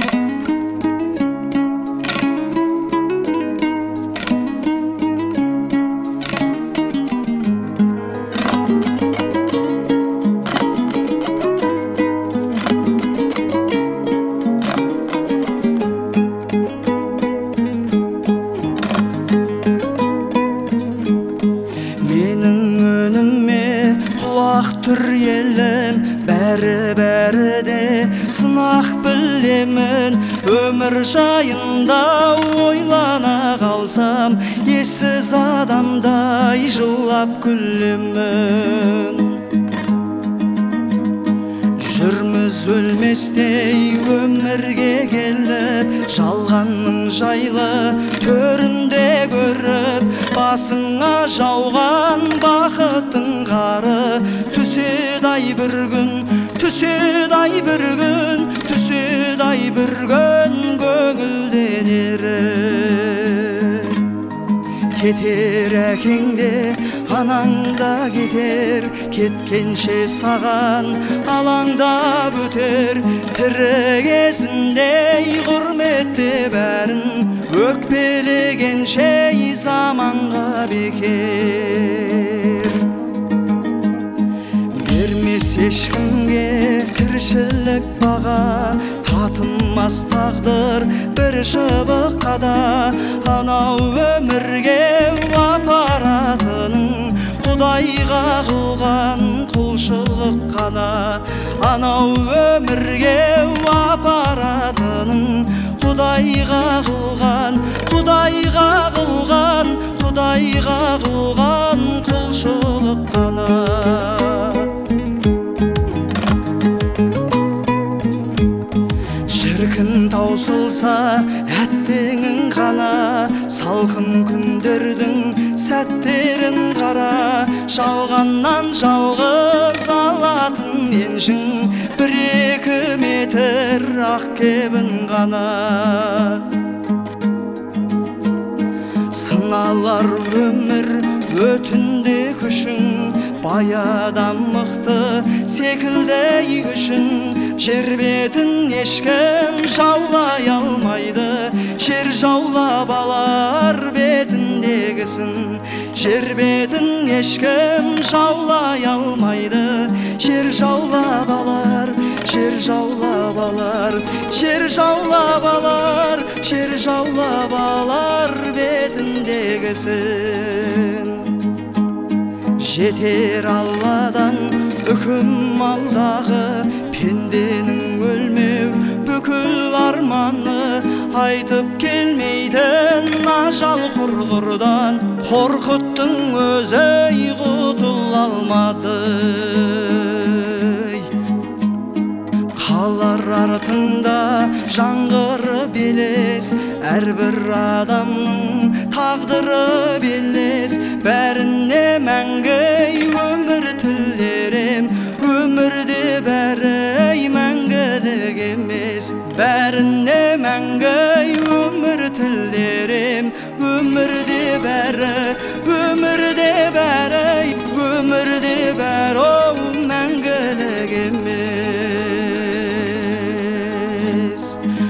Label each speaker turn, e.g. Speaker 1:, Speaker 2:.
Speaker 1: Түр елім бәрі де сынақ білемін. Өмір жайында ойлана қалсам, ессіз адамдай жылап күлемін. Жүрміз өлместей өмірге келіп, жалғанның жайлы төрінде көріп, басыңа жауған бақыттың қары түседі-ай бір күн, түседі-ай бір күн, түседі-ай бір күн көңілден еріп. Кетер әкең де, анаң да кетер, кеткенше саған алаңдап өтер. Тірі кезінде құрметте бәрін, өкпелегенше заманға бекер. Бермес ешкімге тіршілік баға, татынмас тағдыр бір шыбыққа да. Анау өмірге апаратының Құдайға қылған құлшылық қана. Анау өмірге апаратының Құдайға қылған, Құдайға қылған, Құдайға қылған құлшылық қана. Шіркін таусылса әттеңің қана, салқын күндердің сәттерін қара. Жалғаннан жалғыз алатын еншің, бір-екі метр ақ кебін ғана. Сыналар өмір өтінде күшің, бай адам мықты секілді үшін. Жер бетін ешкім жаулай алмайды, жер жаулап алар бетіндегісін. Жер бетін ешкім жаулай алмайды, жер жаулап алар, жер жаулап алар, жер жаулап алар, жер жаулап алар бетіндегісін. Жетер Алладан үкім алдағы, пенденің өлмеу бүкіл арманы. Айтып келмейтін ажал құрғырдан, қорқыттың өзі құтыла алмады. Қалар артында жаңғыры белес, әрбір адамның тағдыры белес. Бәріне мәңгі өмір тілерем, өмірде бәрі мәңгілік емес. Бәріне мәңгі өмір тілерем, өмірде бәрі, өмірде бәрі, өмірде бәрі мәңгілік емес.